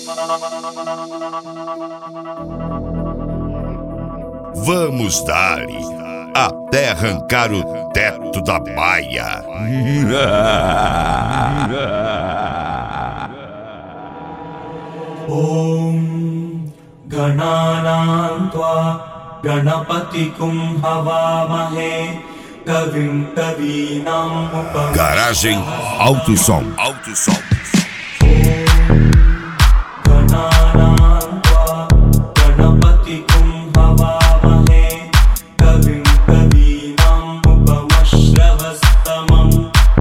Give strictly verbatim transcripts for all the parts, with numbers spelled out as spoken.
Vamos dar-lhe até arrancar o teto da baia. Om Gananam Tva Ganapatikum Havamahe Kavim Kavinam Upam. Garagem Alto Som. Alto Som. Gananam Tva Ganapatikum Havamahe Kavim Kavinam Upamashravastamam.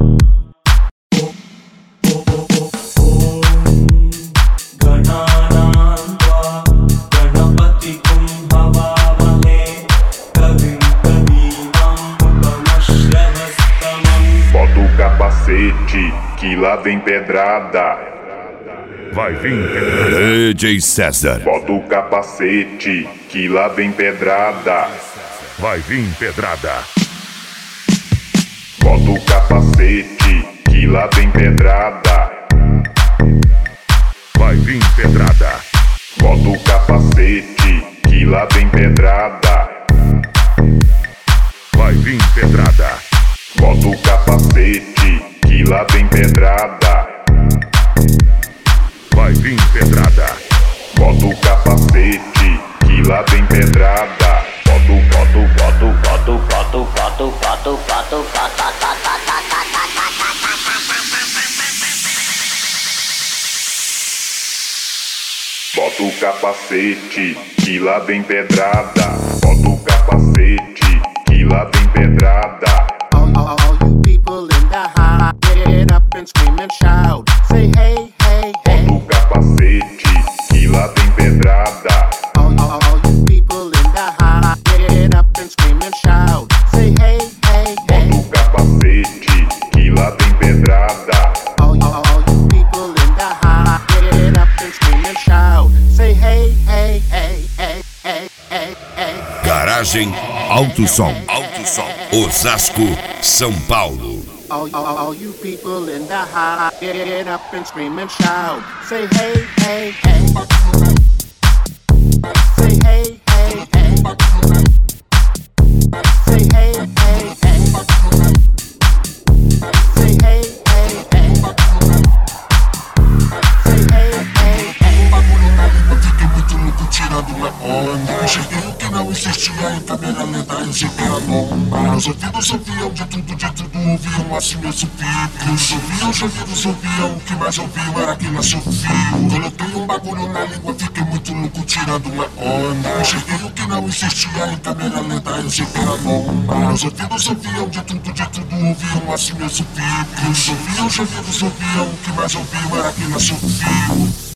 Bota o capacete, que lá vem pedrada. Vai vir pedrada. D J César. Bota o capacete, que lá vem pedrada. Vai vir pedrada. Bota o capacete, que lá vem pedrada. Vai vir pedrada. Bota o capacete, que lá vem pedrada. Vai vir pedrada. Bota o capacete, que lá vem pedrada. Vai vir pedrada. Bota o capacete, que lá vem pedrada. Bota o, bota o, bota o, bota o, bota o, bota o, bota o, bota o, bota o. Bota o capacete, que lá vem pedrada. Bota o capacete, que lá vem pedrada. All, all, all you people in the house, get up and scream and shout. Say hey, hey, hey. Bota o capacete, que lá vem pedrada. All, all, all you people in the house, get up and scream and shout. Say hey, hey, hey. Bota o capacete, que lá vem pedrada. All, all, all you people in the house, get up and scream and shout. Say hey, hey, hey, hey, hey, hey, hey. Garagem Alto Som. Alto Som. Osasco, São Paulo. All, all, all you people in the house, get up and scream and shout. Say hey, hey, hey. Say hey, hey, hey. Say hey, hey, hey. Say hey, hey, hey. Say hey, hey, hey. Bagulho na língua, fiquei muito louco tirando uma onda. Cheguei o que não existia em câmera lenta, eu cheguei a bomba. Meus ouvidos ouviam de tudo, de tudo ouviam assim eu subi. Os ouviam, já vi os ouviam, o que mais ouviam era quem nasceu fio. Coloquei um bagulho na língua, fiquei muito louco tirando uma onda. Cheguei o que não existia em câmera lenta, eu cheguei a bomba. Meus ouvidos ouviam de tudo, de tudo ouviam assim eu subi. Os ouviam, já vi os ouviam, o que mais ouviam era quem nasceu fio.